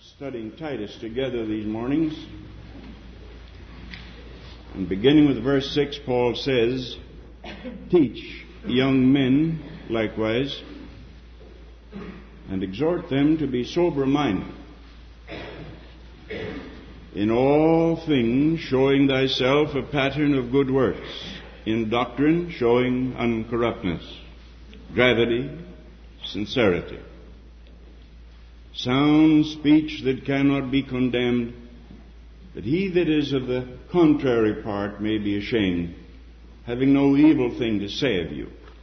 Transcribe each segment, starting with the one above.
studying Titus together these mornings. And beginning with verse 6, Paul says, "Teach young men likewise, and exhort them to be sober-minded, in all things showing thyself a pattern of good works, in doctrine showing uncorruptness, gravity, sincerity, sound speech that cannot be condemned, that he that is of the contrary part may be ashamed, having no evil thing to say of you."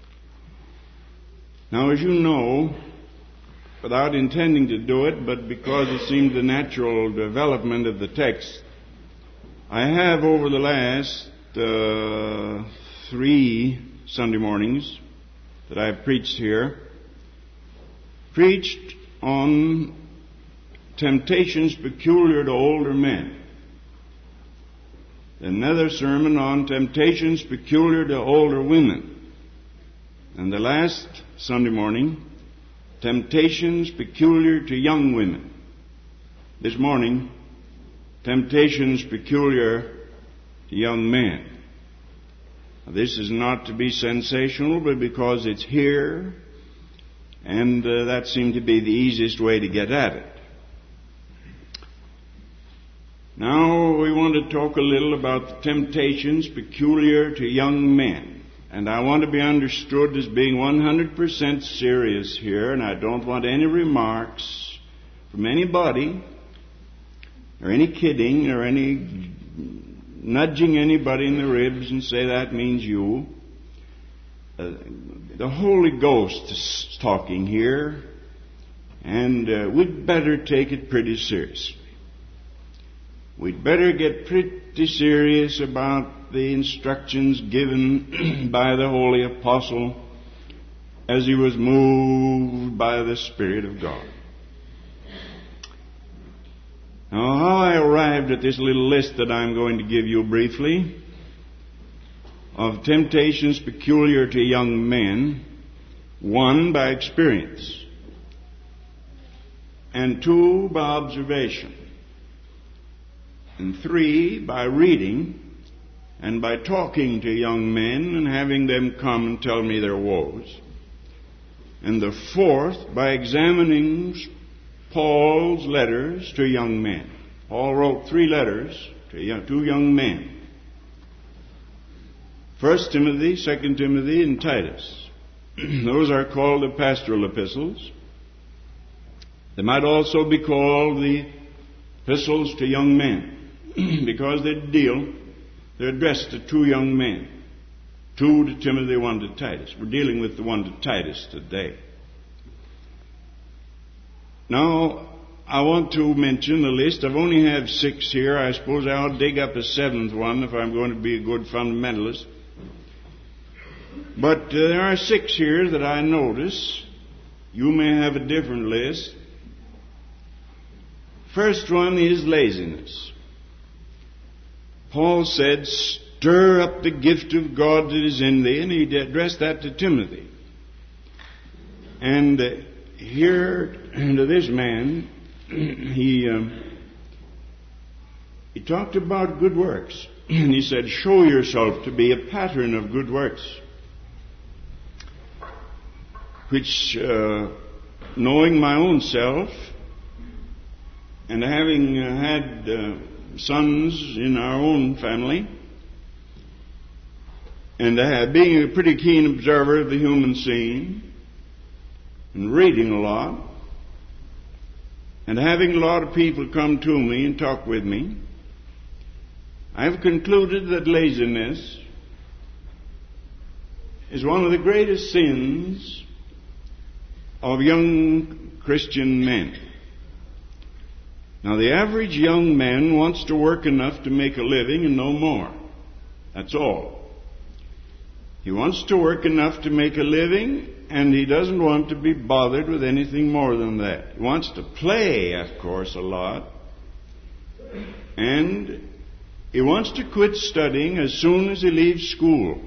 Now, as you know, without intending to do it, but because it seemed the natural development of the text, I have over the last 3 Sunday mornings that I've preached here, preached on temptations peculiar to older men. Another sermon on temptations peculiar to older women. And the last Sunday morning, temptations peculiar to young women. This morning, temptations peculiar to young men. Now, this is not to be sensational, but because it's here, and that seemed to be the easiest way to get at it. Now we want to talk a little about the temptations peculiar to young men. And I want to be understood as being 100% serious here, and I don't want any remarks from anybody, or any kidding, or any nudging anybody in the ribs and say that means you. The Holy Ghost is talking here, and we'd better take it pretty seriously. We'd better get pretty serious about the instructions given by the Holy Apostle as he was moved by the Spirit of God. Now, how I arrived at this little list that I'm going to give you briefly of temptations peculiar to young men: 1, by experience, and 2, by observation, and 3, by reading and by talking to young men and having them come and tell me their woes, and the 4th, by examining Paul's letters to young men. Paul wrote 3 letters to 2 young men: 1 Timothy, 2 Timothy, and Titus. Those are called the pastoral epistles. They might also be called the epistles to young men, because they're addressed to 2 young men. 2 to Timothy, 1 to Titus. We're dealing with the one to Titus today. Now, I want to mention the list. I've only have 6 here. I suppose I'll dig up a 7th one if I'm going to be a good fundamentalist. But there are 6 here that I notice. You may have a different list. First one is laziness. Paul said, "Stir up the gift of God that is in thee," and he addressed that to Timothy. And here to this man, he talked about good works. And he said, "Show yourself to be a pattern of good works," which, knowing my own self, and having had sons in our own family, and being a pretty keen observer of the human scene, and reading a lot, and having a lot of people come to me and talk with me, I've concluded that laziness is one of the greatest sins of young Christian men. Now, the average young man wants to work enough to make a living and no more. That's all. He wants to work enough to make a living, and he doesn't want to be bothered with anything more than that. He wants to play, of course, a lot. And he wants to quit studying as soon as he leaves school.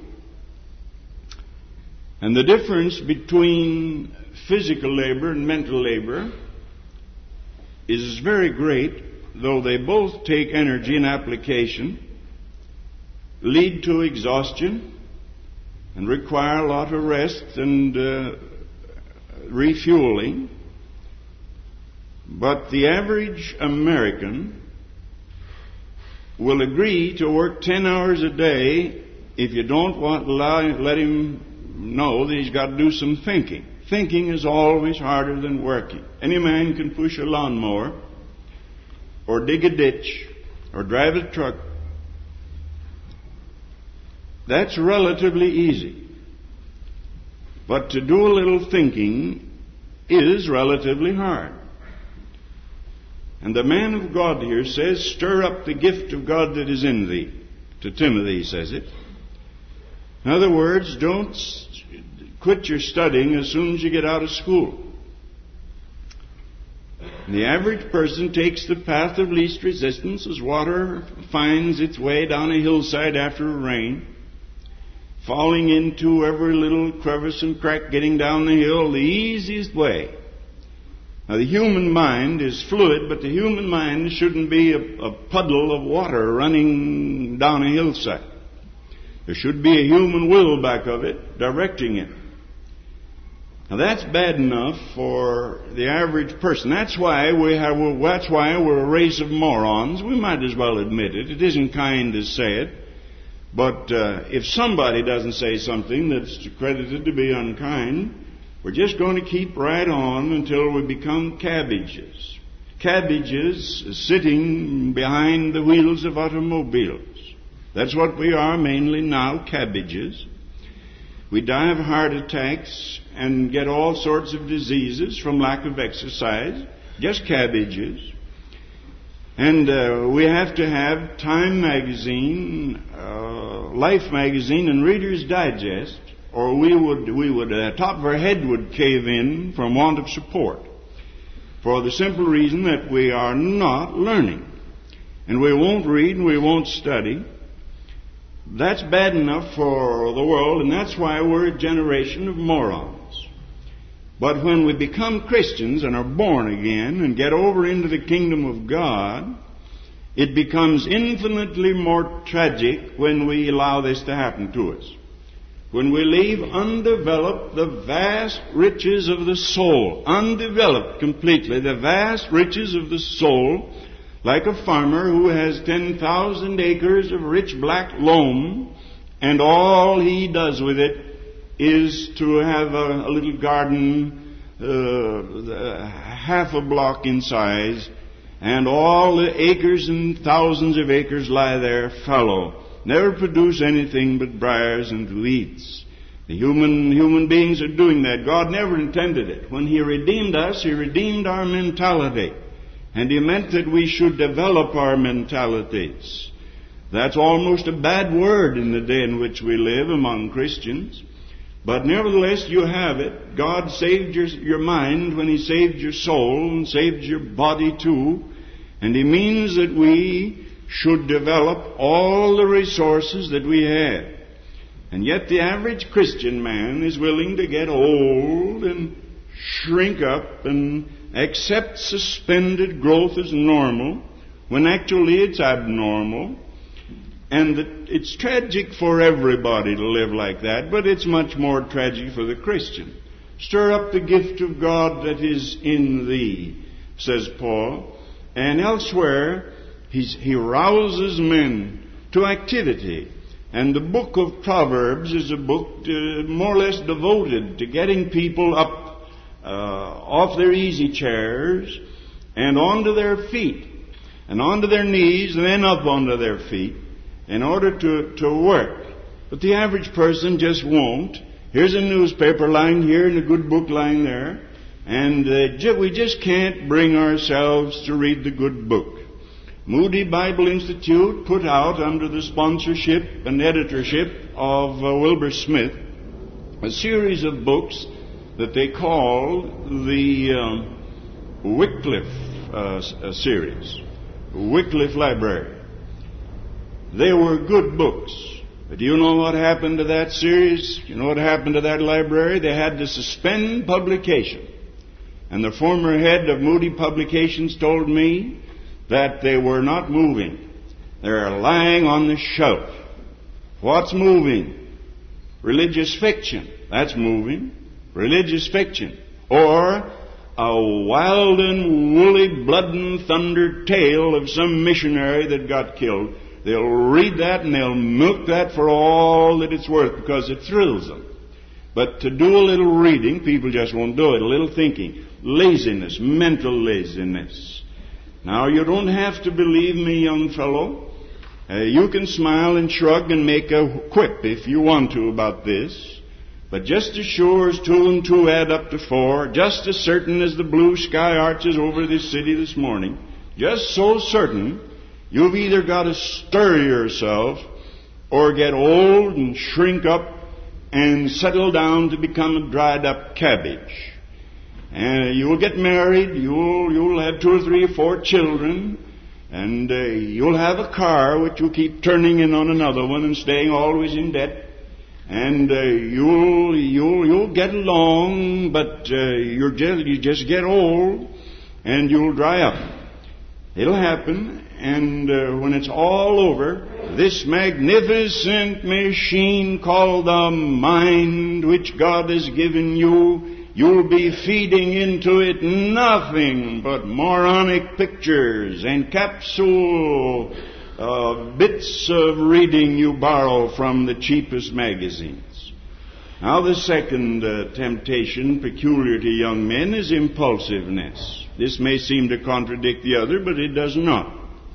And the difference between physical labor and mental labor is very great, though they both take energy and application, lead to exhaustion, and require a lot of rest and refueling. But the average American will agree to work 10 hours a day if you don't let him know that he's got to do some thinking. Thinking is always harder than working. Any man can push a lawnmower, or dig a ditch, or drive a truck. That's relatively easy. But to do a little thinking is relatively hard. And the man of God here says, stir up the gift of God that is in thee. To Timothy he says it. In other words, don't quit your studying as soon as you get out of school. The average person takes the path of least resistance as water finds its way down a hillside after a rain, falling into every little crevice and crack, getting down the hill the easiest way. Now, the human mind is fluid, but the human mind shouldn't be a puddle of water running down a hillside. There should be a human will back of it, directing it. Now, that's bad enough for the average person. That's why we're a race of morons. We might as well admit it. It isn't kind to say it. But if somebody doesn't say something that's credited to be unkind, we're just going to keep right on until we become cabbages. Cabbages sitting behind the wheels of automobiles. That's what we are mainly now, cabbages. We die of heart attacks and get all sorts of diseases from lack of exercise. Just cabbages. And we have to have Time magazine, Life magazine, and Reader's Digest, or we would top of our head would cave in from want of support, for the simple reason that we are not learning, and we won't read and we won't study. That's bad enough for the world, and that's why we're a generation of morons. But when we become Christians and are born again and get over into the kingdom of God, it becomes infinitely more tragic when we allow this to happen to us. When we leave undeveloped the vast riches of the soul, undeveloped completely, the vast riches of the soul, like a farmer who has 10,000 acres of rich black loam, and all he does with it is to have a little garden half a block in size, and all the acres and thousands of acres lie there fallow, never produce anything but briars and weeds. The human beings are doing that. God never intended it. When He redeemed us, He redeemed our mentality. And He meant that we should develop our mentalities. That's almost a bad word in the day in which we live among Christians. But nevertheless, you have it. God saved your mind when He saved your soul and saved your body too. And He means that we should develop all the resources that we have. And yet the average Christian man is willing to get old and shrink up and accept suspended growth as normal, when actually it's abnormal. And it's tragic for everybody to live like that, but it's much more tragic for the Christian. Stir up the gift of God that is in thee, says Paul. And elsewhere, he rouses men to activity. And the book of Proverbs is a book more or less devoted to getting people up off their easy chairs and onto their feet and onto their knees and then up onto their feet in order to work. But the average person just won't. Here's a newspaper lying here and a good book lying there, and we just can't bring ourselves to read the good book. Moody Bible Institute put out, under the sponsorship and editorship of Wilbur Smith, a series of books that they called the Wycliffe series, Wycliffe Library. They were good books. But do you know what happened to that series? You know what happened to that library? They had to suspend publication. And the former head of Moody Publications told me that they were not moving. They're lying on the shelf. What's moving? Religious fiction. That's moving. Religious fiction. Or a wild and woolly blood and thunder tale of some missionary that got killed. They'll read that and they'll milk that for all that it's worth because it thrills them. But to do a little reading, people just won't do it. A little thinking. Laziness, mental laziness. Now, you don't have to believe me, young fellow. You can smile and shrug and make a quip if you want to about this. But just as sure as 2 and 2 add up to 4, just as certain as the blue sky arches over this city this morning, just so certain, you've either got to stir yourself or get old and shrink up and settle down to become a dried up cabbage. And you'll get married, you'll have 2 or 3 or 4 children, and you'll have a car which will keep turning in on another one and staying always in debt. And you'll get along, but you just get old, and you'll dry up. It'll happen, and when it's all over, this magnificent machine called the mind, which God has given you, you'll be feeding into it nothing but moronic pictures and capsule bits of reading you borrow from the cheapest magazines. Now, the second temptation peculiar to young men is impulsiveness. This may seem to contradict the other, but it does not.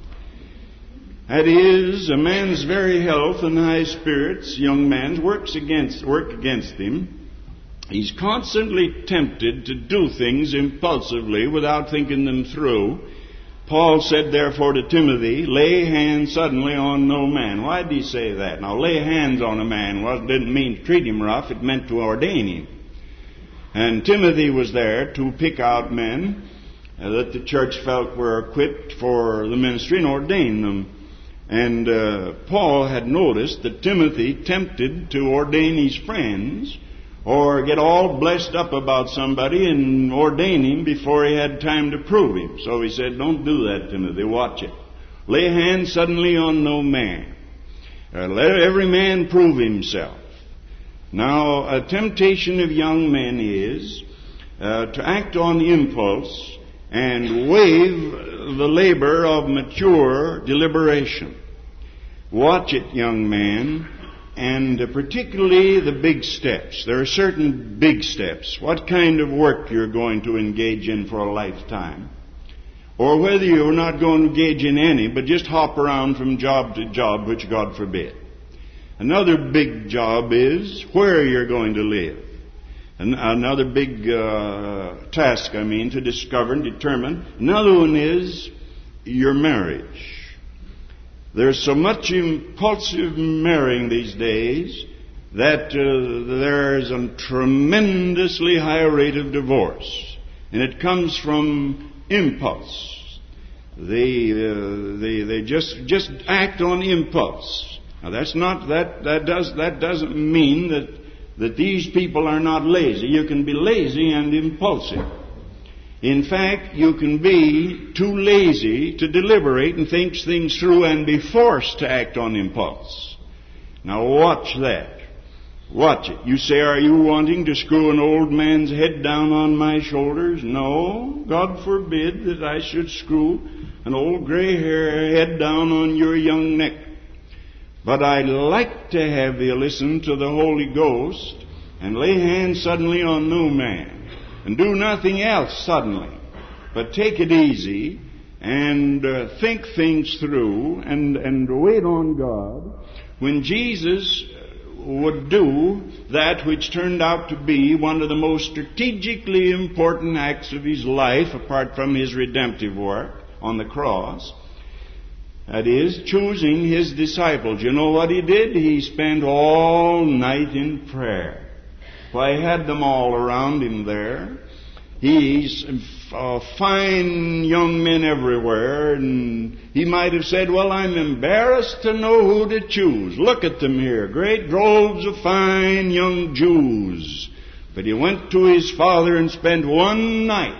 That is, a man's very health and high spirits, young man's, work against him. He's constantly tempted to do things impulsively without thinking them through. Paul said, therefore, to Timothy, lay hands suddenly on no man. Why did he say that? Now, lay hands on a man didn't mean to treat him rough. It meant to ordain him. And Timothy was there to pick out men that the church felt were equipped for the ministry and ordain them. And Paul had noticed that Timothy tempted to ordain his friends or get all blessed up about somebody and ordain him before he had time to prove him. So he said, don't do that, Timothy. Watch it. Lay hands suddenly on no man. Let every man prove himself. Now, a temptation of young men is to act on impulse and waive the labor of mature deliberation. Watch it, young man. And particularly the big steps. There are certain big steps. What kind of work you're going to engage in for a lifetime. Or whether you're not going to engage in any, but just hop around from job to job, which God forbid. Another big job is where you're going to live. Another big task, to discover and determine. Another one is your marriage. There's so much impulsive marrying these days that there's a tremendously high rate of divorce. And it comes from impulse. They just act on impulse. Now that doesn't mean that these people are not lazy. You can be lazy and impulsive. In fact, you can be too lazy to deliberate and think things through and be forced to act on impulse. Now watch that. Watch it. You say, are you wanting to screw an old man's head down on my shoulders? No, God forbid that I should screw an old gray hair head down on your young neck. But I'd like to have you listen to the Holy Ghost and lay hands suddenly on no man. And do nothing else suddenly, but take it easy and think things through and wait on God. When Jesus would do that which turned out to be one of the most strategically important acts of his life, apart from his redemptive work on the cross, that is, choosing his disciples. You know what he did? He spent all night in prayer. Well, he had them all around him there. He's fine young men everywhere, and he might have said, well, I'm embarrassed to know who to choose. Look at them here, great droves of fine young Jews. But he went to his Father and spent one night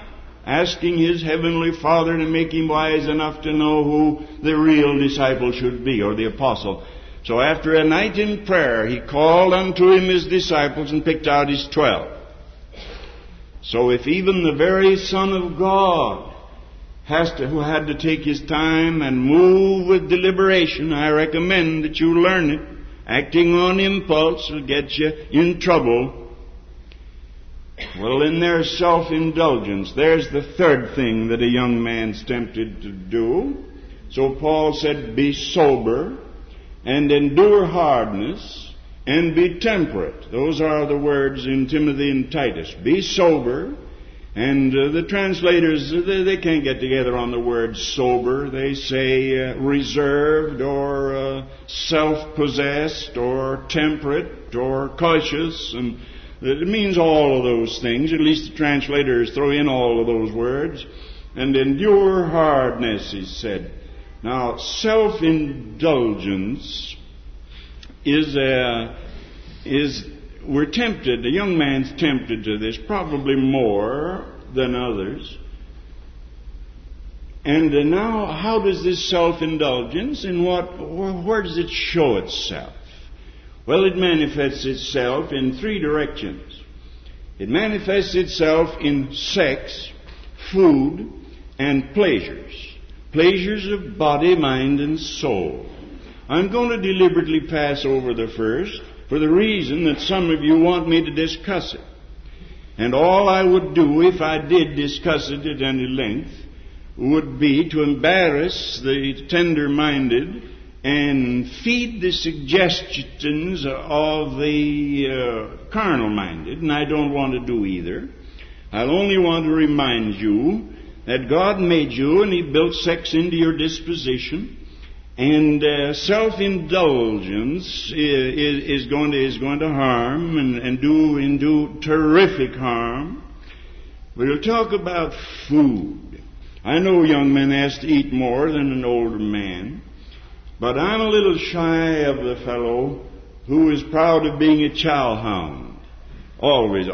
asking his heavenly Father to make him wise enough to know who the real disciple should be, or the apostle. So after a night in prayer, he called unto him his disciples and picked out his 12. So if even the very Son of God who had to take his time and move with deliberation, I recommend that you learn it. Acting on impulse will get you in trouble. Well, in their self-indulgence, there's the third thing that a young man's tempted to do. So Paul said, be sober, and endure hardness, and be temperate. Those are the words in Timothy and Titus. Be sober. And the translators, they can't get together on the word sober. They say reserved or self-possessed or temperate or cautious. And it means all of those things. At least the translators throw in all of those words. And endure hardness, he said. Now, self-indulgence we're tempted, a young man's tempted to this, probably more than others. And now, how does this self-indulgence, where does it show itself? Well, it manifests itself in three directions. It manifests itself in sex, food, and pleasures. Pleasures of body, mind, and soul. I'm going to deliberately pass over the first, for the reason that some of you want me to discuss it. And all I would do if I did discuss it at any length would be to embarrass the tender-minded and feed the suggestions of the carnal-minded, and I don't want to do either. I'll only want to remind you that God made you and He built sex into your disposition. And self-indulgence is going to harm and do terrific harm. We'll talk about food. I know young men ask to eat more than an older man, but I'm a little shy of the fellow who is proud of being a chowhound. Always.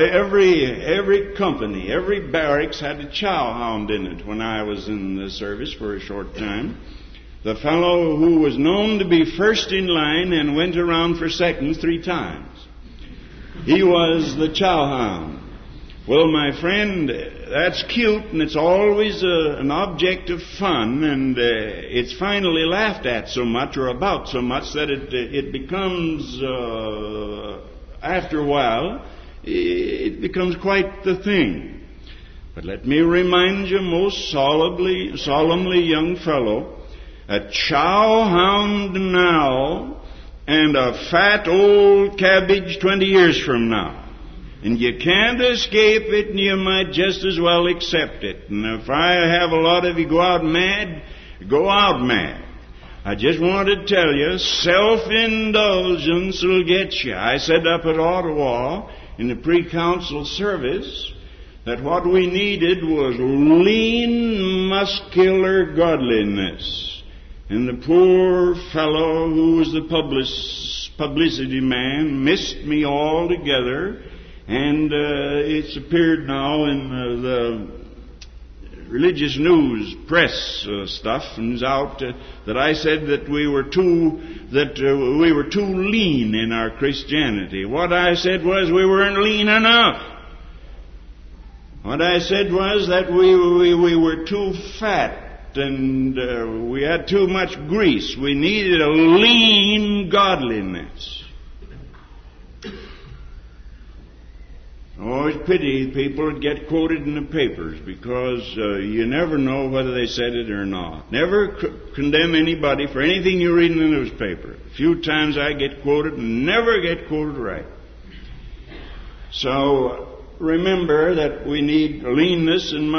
Every company, every barracks had a chowhound in it when I was in the service for a short time. The fellow who was known to be first in line and went around for seconds 3 times. He was the chowhound. Well, my friend, that's cute, and it's always an object of fun, and it's finally laughed at so much, or about so much, that it becomes, after a while, it becomes quite the thing. But let me remind you most solemnly, young fellow, a chowhound now and a fat old cabbage 20 years from now. And you can't escape it, and you might just as well accept it. And if I have a lot of you go out mad, go out mad. I just want to tell you, self-indulgence will get you. I said up at Ottawa in the pre-council service that what we needed was lean, muscular godliness. And the poor fellow who was the publicity man missed me altogether. And it's appeared now in the religious news press stuff, and it's out that I said that we were too lean in our Christianity. What I said was we weren't lean enough. What I said was that we were too fat. And we had too much grease. We needed a lean godliness. Oh, it's pity people would get quoted in the papers, because you never know whether they said it or not. Never condemn anybody for anything you read in the newspaper. A few times I get quoted and never get quoted right. So remember that we need leanness and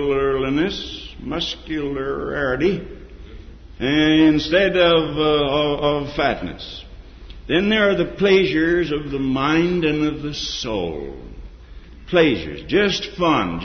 muscularity instead of fatness. Then there are the pleasures of the mind and of the soul. Pleasures, just fun.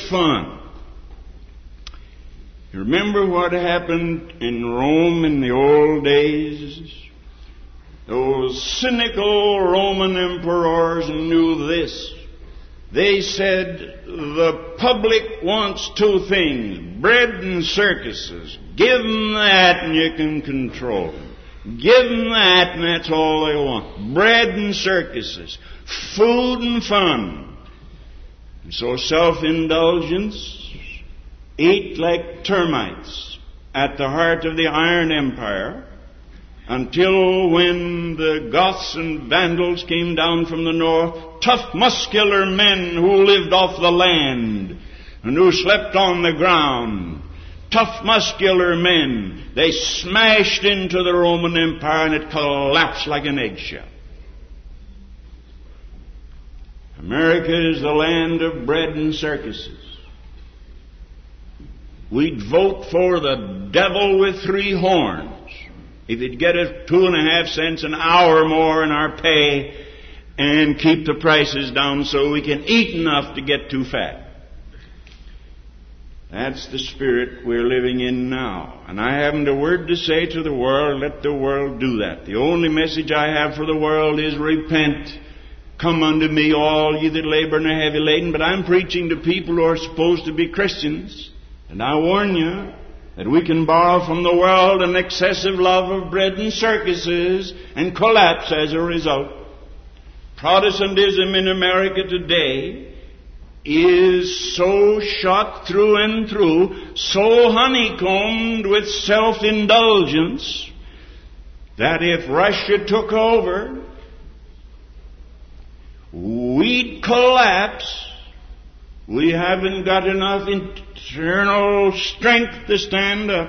You remember what happened in Rome in the old days? Those cynical Roman emperors knew this. They said, the public wants two things, bread and circuses. Give them that and you can control them. Give them that and that's all they want. Bread and circuses. Food and fun. And so self-indulgence ate like termites at the heart of the Iron Empire, until when the Goths and Vandals came down from the north, tough, muscular men who lived off the land and who slept on the ground, tough, muscular men, they smashed into the Roman Empire and it collapsed like an eggshell. America is the land of bread and circuses. We'd vote for the devil with three horns if he'd get us 2.5 cents an hour more in our pay and keep the prices down so we can eat enough to get too fat. That's the spirit we're living in now. And I haven't a word to say to the world. Let the world do that. The only message I have for the world is repent. Come unto me, all ye that labor and are heavy laden. But I'm preaching to people who are supposed to be Christians. And I warn you that we can borrow from the world an excessive love of bread and circuses and collapse as a result. Protestantism in America today is so shot through and through, so honeycombed with self-indulgence, that if Russia took over, we'd collapse. We haven't got enough internal strength to stand up.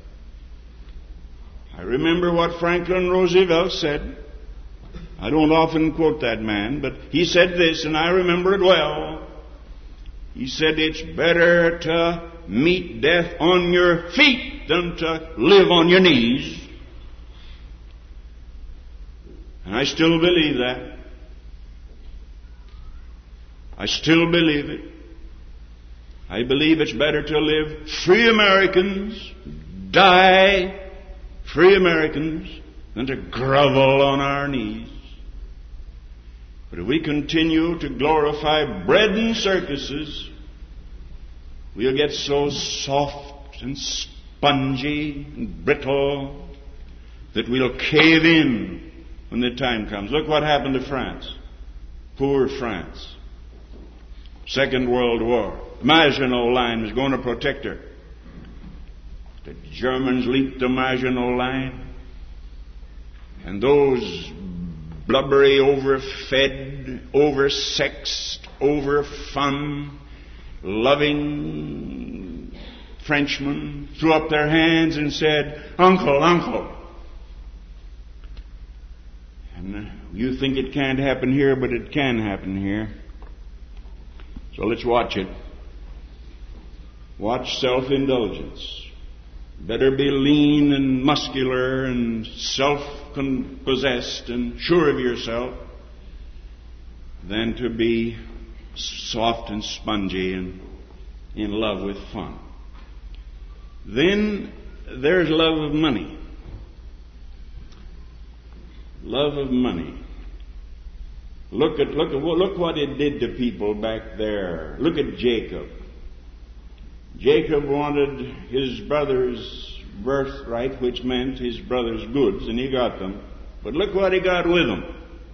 I remember what Franklin Roosevelt said. I don't often quote that man, but he said this, and I remember it well. He said, it's better to meet death on your feet than to live on your knees. And I still believe that. I still believe it. I believe it's better to live free Americans, die free Americans, than to grovel on our knees. But if we continue to glorify bread and circuses, we'll get so soft and spongy and brittle that we'll cave in when the time comes. Look what happened to France. Poor France. Second World War. The Maginot Line was going to protect her. The Germans leaped the Maginot Line. And those blubbery, overfed, oversexed, overfun, loving Frenchmen threw up their hands and said, "Uncle, uncle." And you think it can't happen here, but it can happen here. So let's watch it. Watch self-indulgence. Better be lean and muscular and self-possessed and sure of yourself than to be soft and spongy and in love with fun. Then there's love of money. Love of money. Look what it did to people back there. Look at Jacob. Jacob wanted his brother's birthright, which meant his brother's goods, and he got them. But look what he got with them.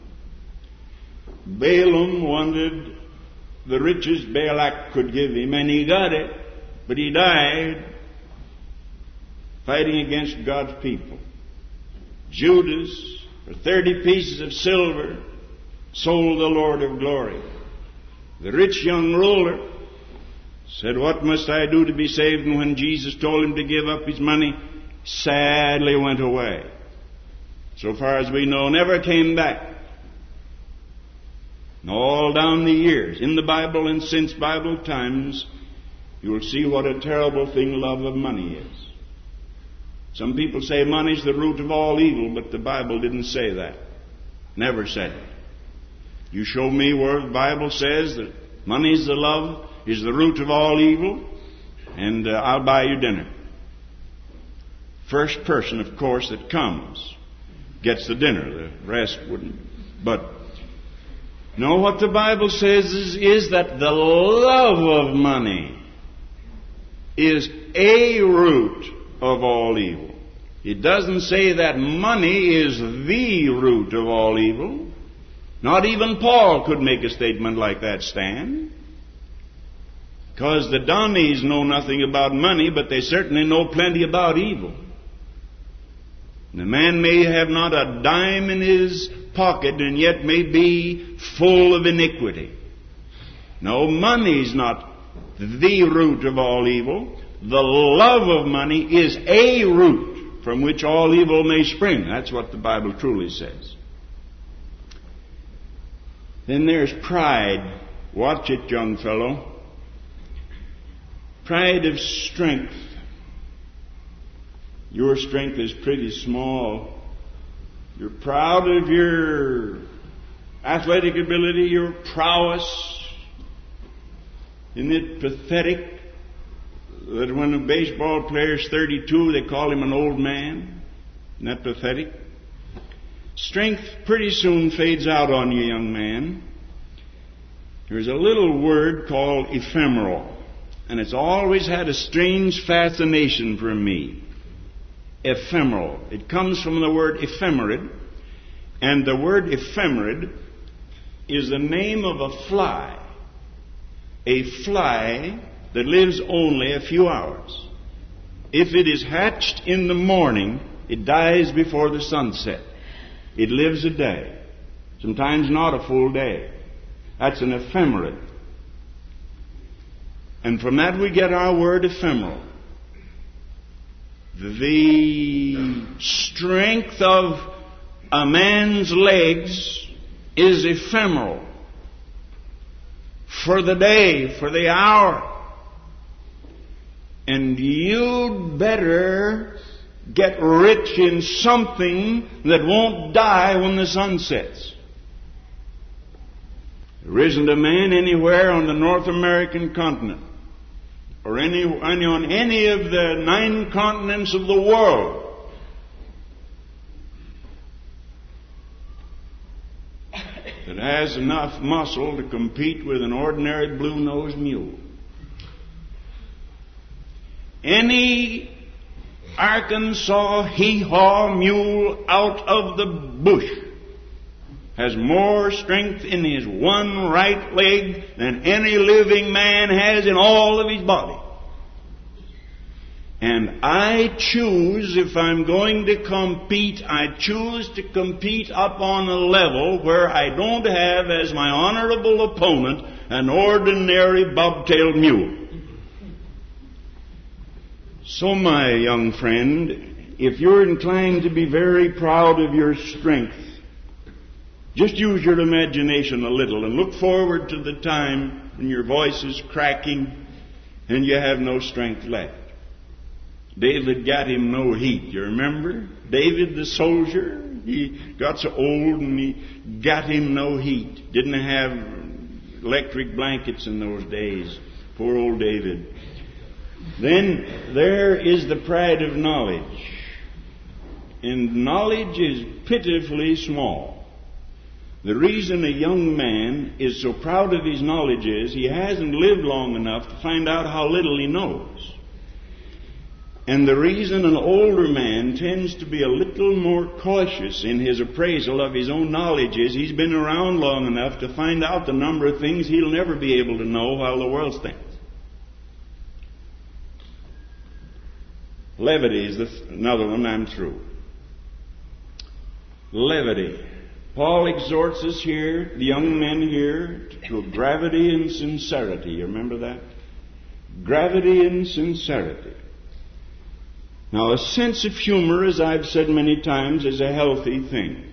Balaam wanted the riches Balak could give him, and he got it, but he died fighting against God's people. Judas, for 30 pieces of silver, sold the Lord of glory. The rich young ruler said, "What must I do to be saved?" And when Jesus told him to give up his money, sadly went away. So far as we know, never came back. And all down the years, in the Bible and since Bible times, you will see what a terrible thing love of money is. Some people say money's the root of all evil, but the Bible didn't say that. Never said it. You show me where the Bible says that money's the love, is the root of all evil, and I'll buy you dinner. First person, of course, that comes gets the dinner. The rest wouldn't. But No, what the Bible says is that the love of money is a root of all evil. It doesn't say that money is the root of all evil. Not even Paul could make a statement like that stand. Because the Donnies know nothing about money, but they certainly know plenty about evil. The man may have not a dime in his pocket and yet may be full of iniquity. No, money's not the root of all evil. The love of money is a root from which all evil may spring. That's what the Bible truly says. Then there's pride. Watch it, young fellow. Pride of strength. Your strength is pretty small. You're proud of your athletic ability, your prowess. Isn't it pathetic that when a baseball player's 32, they call him an old man? Isn't that pathetic? Strength pretty soon fades out on you, young man. There's a little word called ephemeral, and it's always had a strange fascination for me. Ephemeral. It comes from the word ephemerid, and the word ephemerid is the name of a fly. A fly that lives only a few hours. If it is hatched in the morning, it dies before the sunset. It lives a day, sometimes not a full day. That's an ephemerid. And from that we get our word ephemeral. The strength of a man's legs is ephemeral. For the day, for the hour. And you'd better get rich in something that won't die when the sun sets. There isn't a man anywhere on the North American continent or on any of the 9 continents of the world that has enough muscle to compete with an ordinary blue-nosed mule. Any Arkansas hee-haw mule out of the bush has more strength in his one right leg than any living man has in all of his body. And I choose, if I'm going to compete, I choose to compete up on a level where I don't have as my honorable opponent an ordinary bobtailed mule. So, my young friend, if you're inclined to be very proud of your strength, just use your imagination a little and look forward to the time when your voice is cracking and you have no strength left. David got him no heat. You remember? David the soldier, he got so old and he got him no heat. Didn't have electric blankets in those days. Poor old David. Then there is the pride of knowledge. And knowledge is pitifully small. The reason a young man is so proud of his knowledge is he hasn't lived long enough to find out how little he knows. And the reason an older man tends to be a little more cautious in his appraisal of his own knowledge is he's been around long enough to find out the number of things he'll never be able to know while the world stands. Levity is another one. I'm through. Levity. Paul exhorts us here, the young men here, to gravity and sincerity. You remember that? Gravity and sincerity. Now, a sense of humor, as I've said many times, is a healthy thing.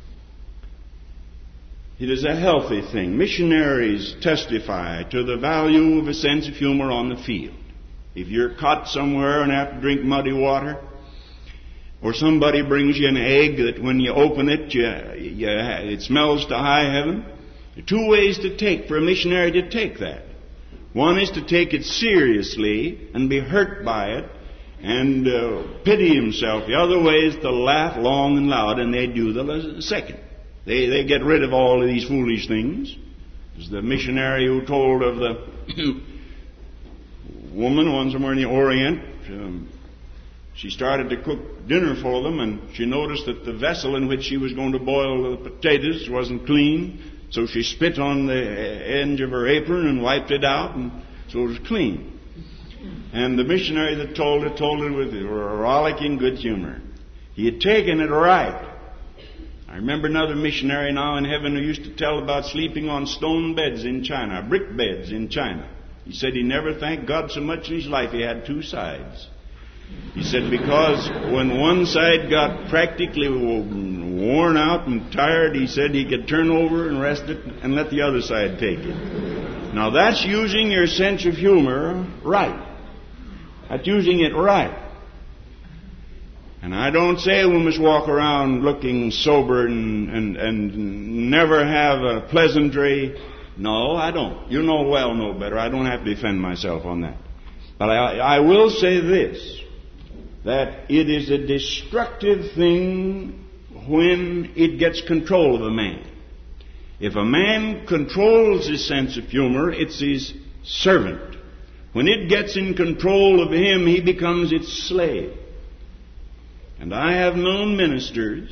It is a healthy thing. Missionaries testify to the value of a sense of humor on the field. If you're caught somewhere and have to drink muddy water, or somebody brings you an egg that when you open it, it smells to high heaven, there are 2 ways to take for a missionary to take that. One is to take it seriously and be hurt by it and pity himself. The other way is to laugh long and loud, and they do the second. They get rid of all of these foolish things. There's the missionary who told of the woman one somewhere in the Orient. She started to cook dinner for them, and she noticed that the vessel in which she was going to boil the potatoes wasn't clean. So she spit on the edge of her apron and wiped it out, and so it was clean. And the missionary that told it with rollicking good humor. He had taken it right. I remember another missionary now in heaven who used to tell about sleeping on stone beds in China, brick beds in China. He said he never thanked God so much in his life he had two sides. He said because when one side got practically worn out and tired, he said he could turn over and rest it and let the other side take it. Now that's using your sense of humor right. That's using it right. And I don't say we must walk around looking sober and never have a pleasantry. No, I don't. You know better. I don't have to defend myself on that. But I will say this, that it is a destructive thing when it gets control of a man. If a man controls his sense of humor, it's his servant. When it gets in control of him, he becomes its slave. And I have known ministers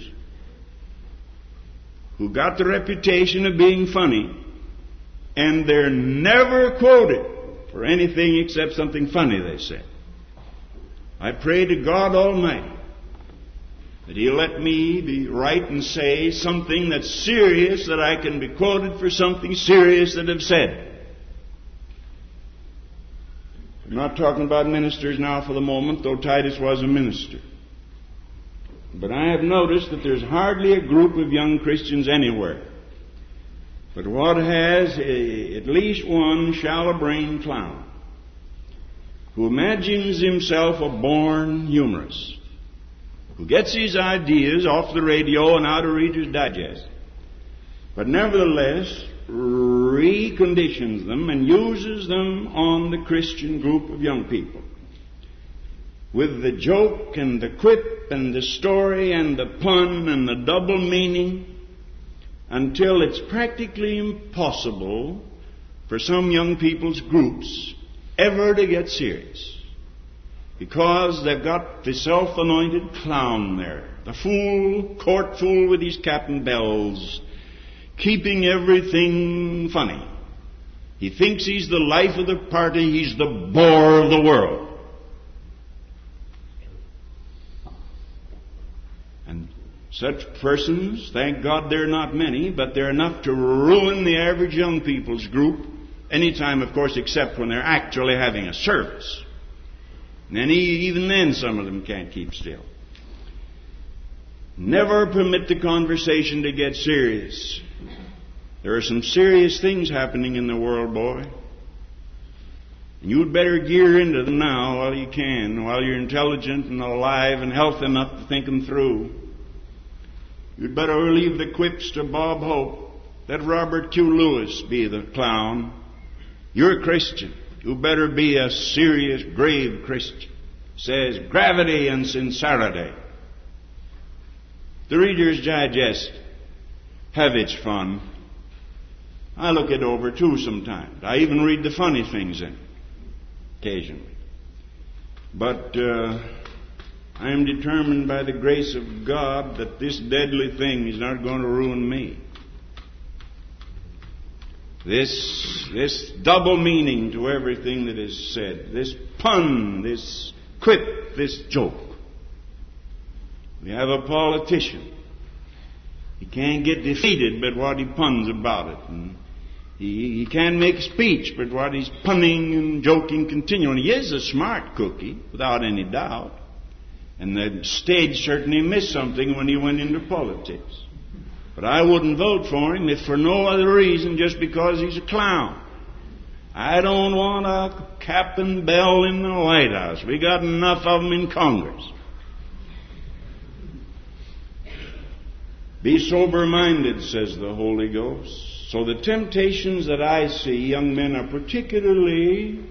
who got the reputation of being funny, and they're never quoted for anything except something funny they said. I pray to God Almighty that He'll let me be right and say something that's serious, that I can be quoted for something serious that I've said. I'm not talking about ministers now for the moment, though Titus was a minister. But I have noticed that there's hardly a group of young Christians anywhere but what has at least one shallow-brained clown who imagines himself a born humorist, who gets his ideas off the radio and out of Reader's Digest, but nevertheless reconditions them and uses them on the Christian group of young people, with the joke and the quip and the story and the pun and the double meaning, until it's practically impossible for some young people's groups ever to get serious, because they've got the self-anointed clown there, the fool, court fool with his cap and bells, keeping everything funny. He thinks he's the life of the party, he's the bore of the world. And such persons, thank God they're not many, but they're enough to ruin the average young people's group, anytime, of course, except when they're actually having a service. And then even then some of them can't keep still. Never permit the conversation to get serious. There are some serious things happening in the world, boy. And you'd better gear into them now while you can, while you're intelligent and alive and healthy enough to think them through. You'd better leave the quips to Bob Hope. Let Robert Q. Lewis be the clown. You're a Christian. You better be a serious, grave Christian. Says gravity and sincerity. The Reader's Digest have its fun. I look it over too sometimes. I even read the funny things in it occasionally. But I am determined by the grace of God that this deadly thing is not going to ruin me. This double meaning to everything that is said, this pun, this quip, this joke. We have a politician. He can't get defeated but what he puns about it. And he can't make a speech but what he's punning and joking continually. He is a smart cookie, without any doubt. And the stage certainly missed something when he went into politics. But I wouldn't vote for him if for no other reason, just because he's a clown. I don't want a cap and bell in the White House. We got enough of them in Congress. Be sober-minded, says the Holy Ghost. So the temptations that I see, young men, are particularly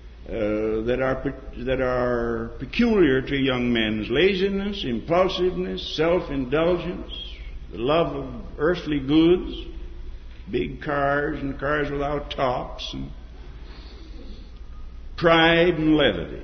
that are peculiar to young men's laziness, impulsiveness, self-indulgence, the love of earthly goods, big cars and cars without tops, and pride and levity.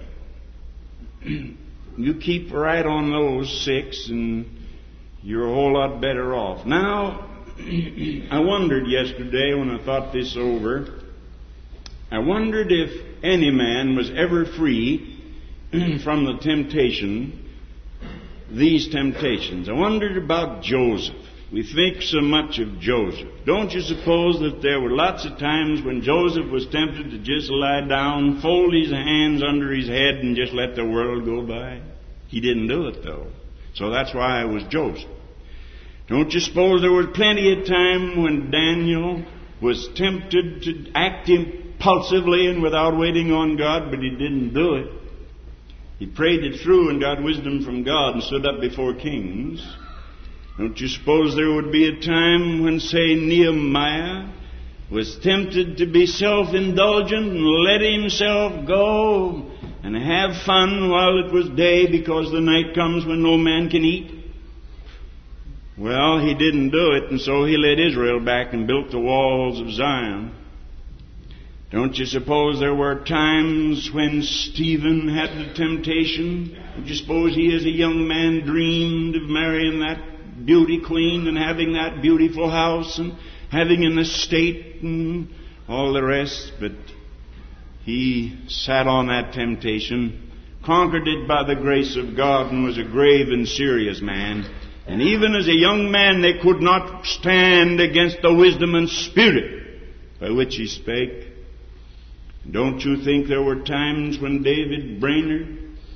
You keep right on those 6 and you're a whole lot better off. Now, I wondered yesterday when I thought this over, I wondered if any man was ever free from the temptation, these temptations. I wondered about Joseph. We think so much of Joseph. Don't you suppose that there were lots of times when Joseph was tempted to just lie down, fold his hands under his head, and just let the world go by? He didn't do it, though. So that's why I was Joseph. Don't you suppose there was plenty of time when Daniel was tempted to act impulsively and without waiting on God, but he didn't do it. He prayed it through and got wisdom from God and stood up before kings. Don't you suppose there would be a time when, say, Nehemiah was tempted to be self-indulgent and let himself go and have fun while it was day because the night comes when no man can eat? Well, he didn't do it, and so he led Israel back and built the walls of Zion. Don't you suppose there were times when Stephen had the temptation? Don't you suppose he as a young man dreamed of marrying that beauty queen and having that beautiful house and having an estate and all the rest? But he sat on that temptation, conquered it by the grace of God, and was a grave and serious man. And even as a young man, they could not stand against the wisdom and spirit by which he spake. Don't you think there were times when David Brainerd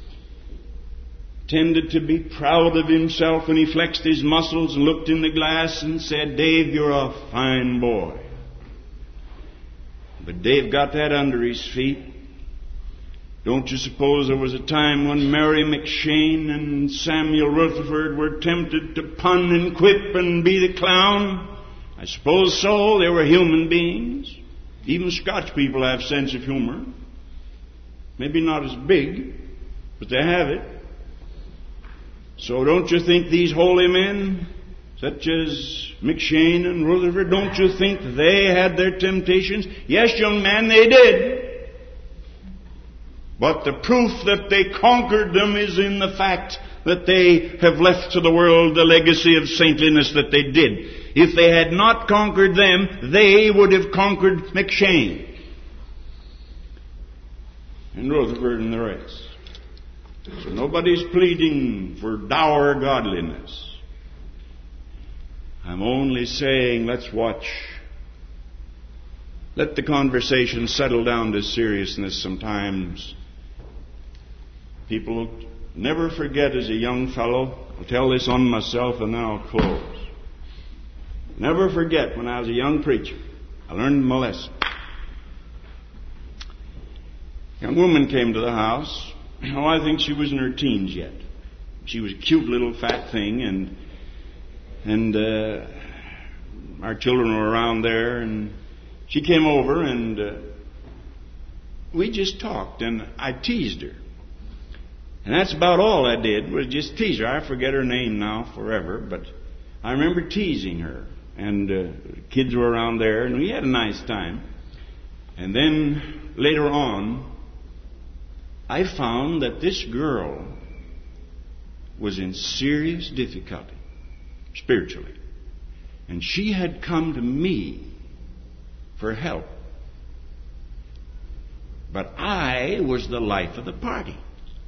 tended to be proud of himself when he flexed his muscles and looked in the glass and said, "Dave, you're a fine boy." But Dave got that under his feet. Don't you suppose there was a time when Mary McShane and Samuel Rutherford were tempted to pun and quip and be the clown? I suppose so. They were human beings. Even Scotch people have sense of humor. Maybe not as big, but they have it. So don't you think these holy men, such as McShane and Rutherford, don't you think they had their temptations? Yes, young man, they did. But the proof that they conquered them is in the fact that they have left to the world the legacy of saintliness that they did. If they had not conquered them, they would have conquered McShane and Rutherford and the rest. So nobody's pleading for dour godliness. I'm only saying, let's watch. Let the conversation settle down to seriousness sometimes. People never forget as a young fellow. I'll tell this on myself and then I'll close. Never forget when I was a young preacher. I learned my lesson. A young woman came to the house. Oh, I think she was in her teens yet. She was a cute little fat thing, and our children were around there, and she came over, and we just talked, and I teased her. And that's about all I did, was just tease her. I forget her name now forever, but I remember teasing her. And kids were around there, and we had a nice time. And then later on, I found that this girl was in serious difficulty spiritually. And she had come to me for help. But I was the life of the party.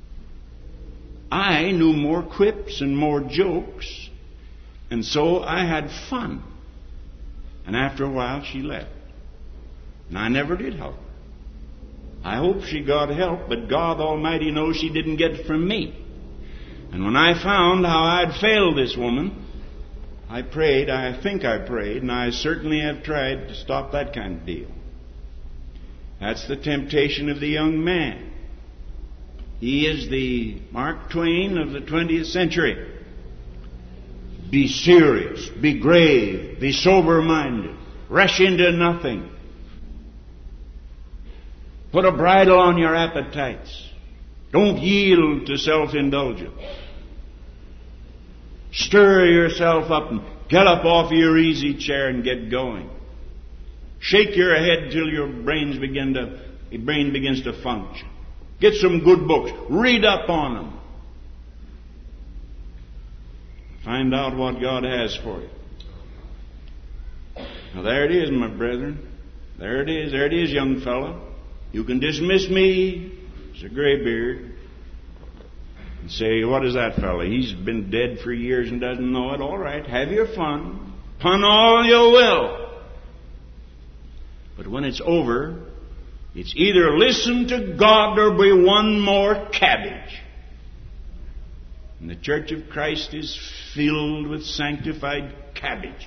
I knew more quips and more jokes, and so I had fun. And after a while, she left. And I never did help her. I hope she got help, but God Almighty knows she didn't get it from me. And when I found how I'd failed this woman, I prayed, and I certainly have tried to stop that kind of deal. That's the temptation of the young man. He is the Mark Twain of the 20th century. Be serious, be grave, be sober-minded, rush into nothing. Put a bridle on your appetites. Don't yield to self-indulgence. Stir yourself up and get up off your easy chair and get going. Shake your head till your brain begins to function. Get some good books. Read up on them. Find out what God has for you. Now there it is, my brethren. There it is. There it is, young fellow. You can dismiss me as a gray beard and say, what is that fellow? He's been dead for years and doesn't know it. All right, have your fun. Pun all you will. But when it's over, it's either listen to God or be one more cabbage. And the Church of Christ is filled with sanctified cabbages,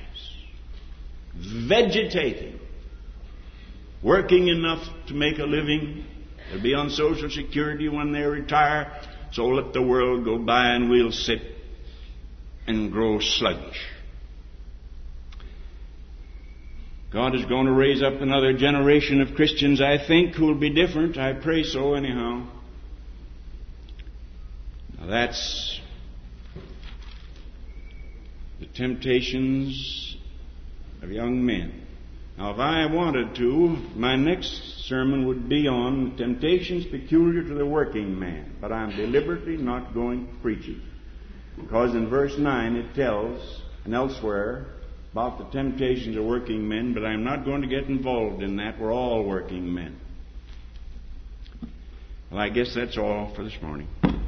vegetating, working enough to make a living. They'll be on Social Security when they retire. So let the world go by and we'll sit and grow sluggish. God is going to raise up another generation of Christians, I think, who will be different. I pray so anyhow. Now that's the temptations of young men. Now if I wanted to, my next sermon would be on the temptations peculiar to the working man. But I'm deliberately not going to preach it. Because in verse 9 it tells, and elsewhere, about the temptations of working men, but I'm not going to get involved in that. We're all working men. Well, I guess that's all for this morning.